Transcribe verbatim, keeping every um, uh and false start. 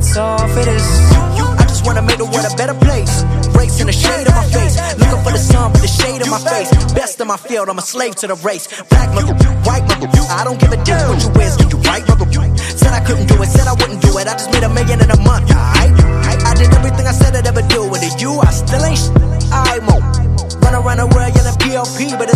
it's all for this. I just wanna make the world a better place. Breaks in the shade of my face, looking for the sun, but the shade of my face. Best in my field, I'm a slave to the race. Black mother, white mother, I don't give a damn what you wear, do you right mother? Said I couldn't do it, said I wouldn't do it. I just made a million in a month. I, I did everything I said I'd ever do, and to you, I still ain't. I won't run around the world yelling P L P, but